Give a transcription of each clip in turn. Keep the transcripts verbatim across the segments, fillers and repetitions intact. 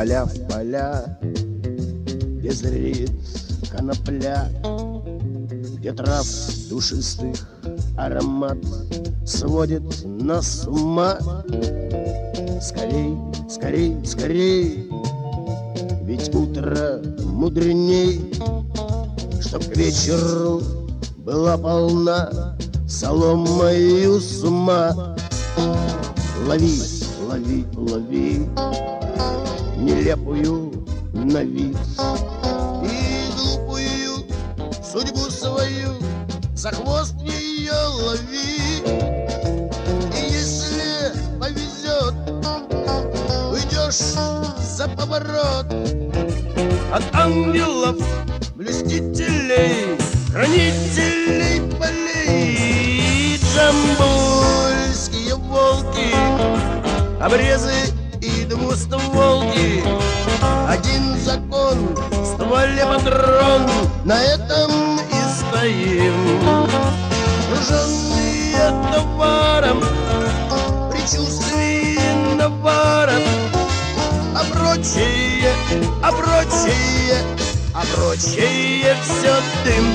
поля в поля, где зреет конопля, где трав душистых аромат сводит нас с ума. Скорей, скорей, скорей, ведь утро мудреней, чтоб к вечеру была полна соломою с ума. Лови, лови, лови нелепую на вид и глупую судьбу свою, за хвост ее лови. И если повезет, уйдешь за поворот от ангелов, блюстителей, хранителей полей. Джамбульские волки, обрезы и двустволки, один закон, в стволе патрон, на этом и стоим. Груженные товаром, предчувствие наваром, а прочее, а прочее, а прочее все дым.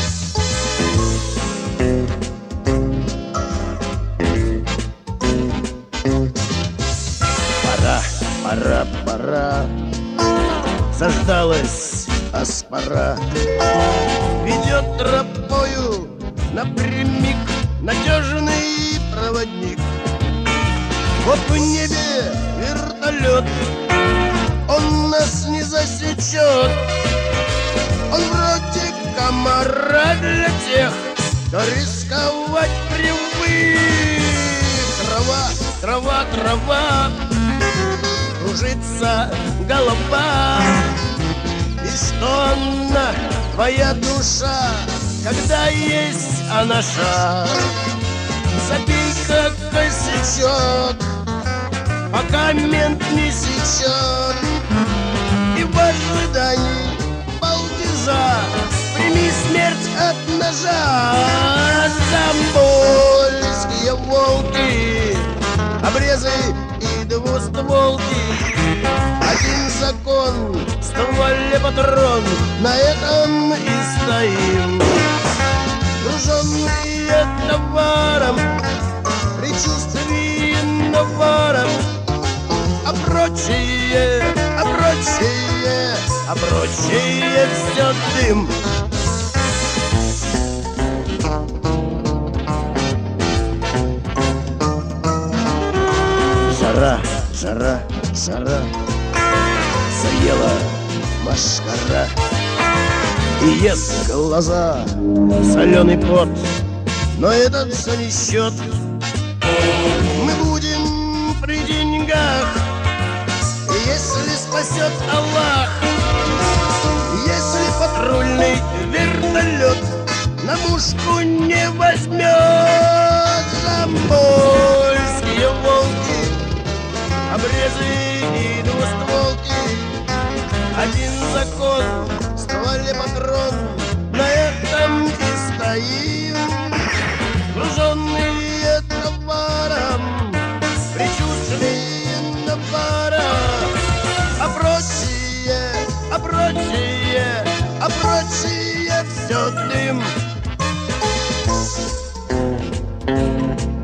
Пора, пора, пора, заждалась аспара, ведет тропою напрямик надежный проводник. Вот в небе вертолет, он нас не засечет. Он вроде комара для тех, кто рисковать привык. Трава, трава, трава, кружится голова. И что она, твоя душа, когда есть анаша? Забей-ка косячок, пока мент не сечет. И в ожидании полтиза прими смерть от ножа. Замбольские волки, обрезы и двустволки, один закон, в стволе патрон, на этом и стоим. Груженные товаром, предчувствие наваром, а прочее, а прочее, а прочее все дым. Жара, жара, жара, заела машкара, и ест глаза соленый пот, но этот все не счет. Мы будем при деньгах, если спасет Аллах. Если патрульный вертолет на мушку не возьмет. Замбольские волки, обрезы и двустволки, один закон, в стволе патрон, на этом и стоим. Груженные товаром, предчувствие навара, а прочее, а прочее, а прочее все дым.